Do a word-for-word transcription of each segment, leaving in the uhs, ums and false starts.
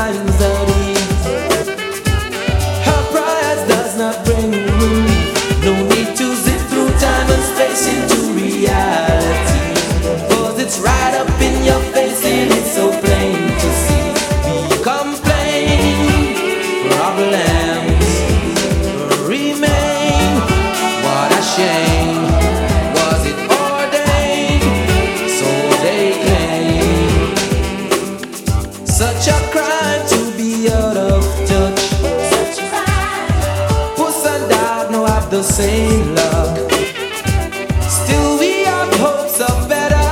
finds at ease. Her pride does not bring relief. No need to zip through time and space into reality. Cause it's right up in your face and it's so plain to see. We complain, problems remain. What a shame. Was it ordained? So they claim. Such a crime to be out of touch. Puss and dog no have the same luck. Still we have hopes of better.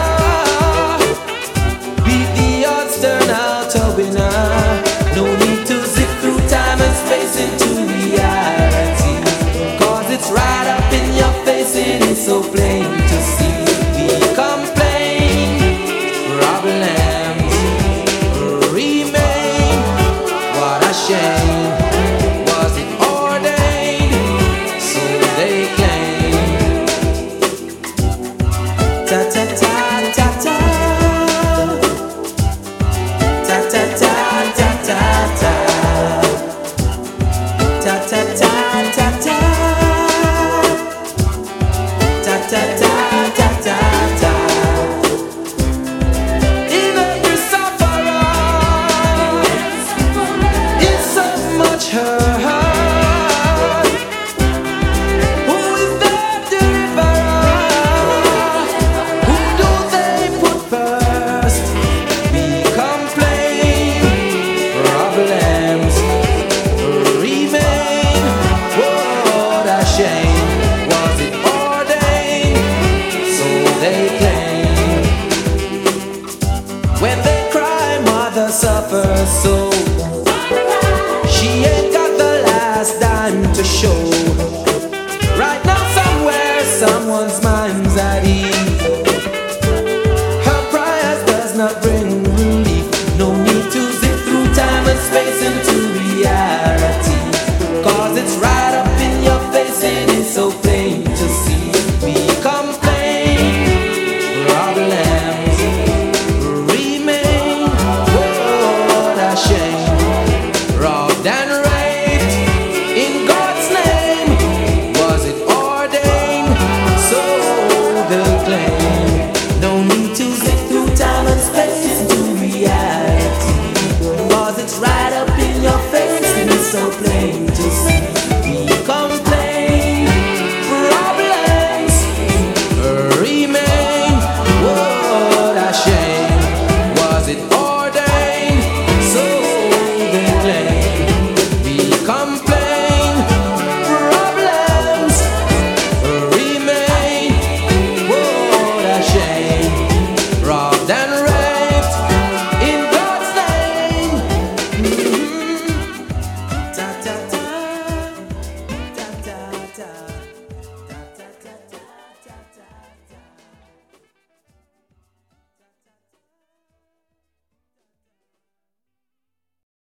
Beat the odds, turn out a winner. No need to zip through time and space into reality. Cause it's right up in your face and it's so plain to see. We complain, problems remain. What a shame.